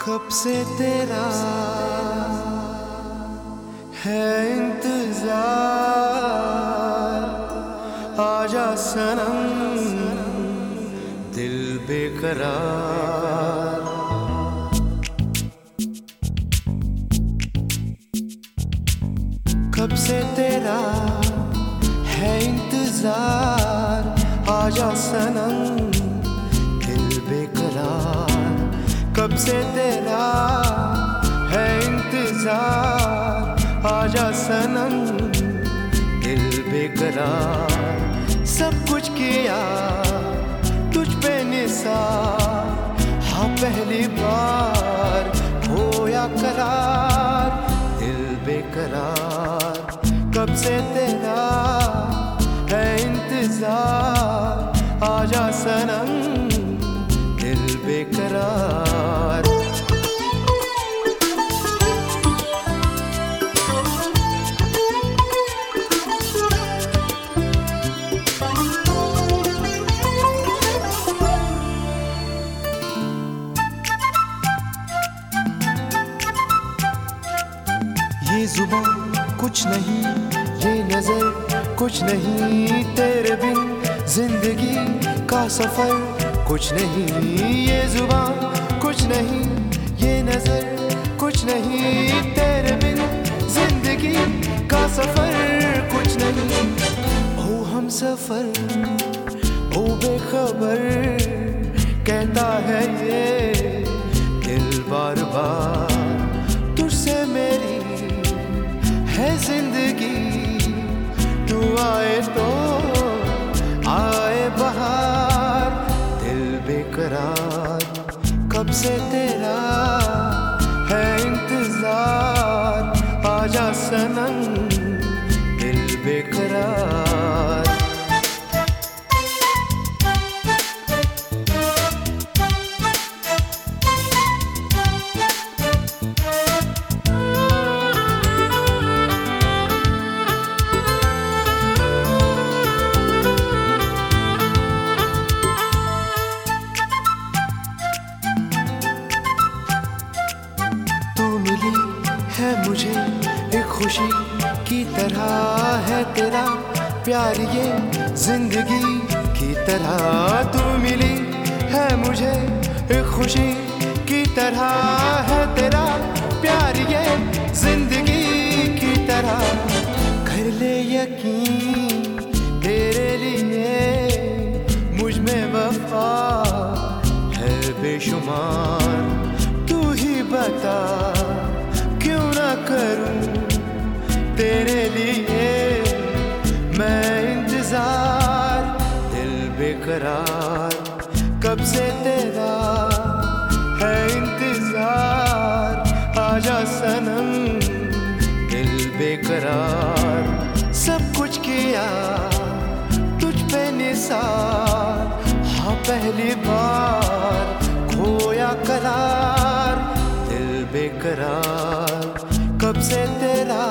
कब से तेरा है इंतजार, आजा सनम दिल बेकरार। कब से तेरा है इंतजार, आजा सनम दिल बेकरार। कब से तेरा है इंतजार, आजा सनम दिल बेकरार। सब कुछ किया तुझ पे निसार, हाँ पहली बार होया करार दिल बेकरार। कब से तेरा है इंतजार, आजा सनम दिल बेकरार। ये जुबान कुछ नहीं, ये नजर कुछ नहीं, तेरे बिन जिंदगी का सफर कुछ नहीं। ये जुबान कुछ नहीं, ये नजर कुछ नहीं, तेरे बिन जिंदगी का सफर कुछ नहीं। ओ हम सफर ओ बेखबर, कहता है ये दिल बार बार। तुझसे मेरी है जिंदगी, तू आए तो आए बहार दिल बेकरार। कब से तेरा है इंतजार, आजा सनम दिल बेकरार। है मुझे एक खुशी की तरह, है तेरा प्यार ये जिंदगी की तरह। तू मिली है मुझे एक खुशी की तरह, है तेरा प्यार ये जिंदगी की तरह। कर ले यकीन तेरे लिए मुझ में वफा है बेशुमार। तू ही बता क्यों ना करूं तेरे लिए मैं इंतजार दिल बेकरार। कब से तेरा है इंतजार, आजा सनम दिल बेकरार। सब कुछ किया तुझ पे निसार, हाँ पहली बार खोया करार दिल बेकरार। कब से तेरा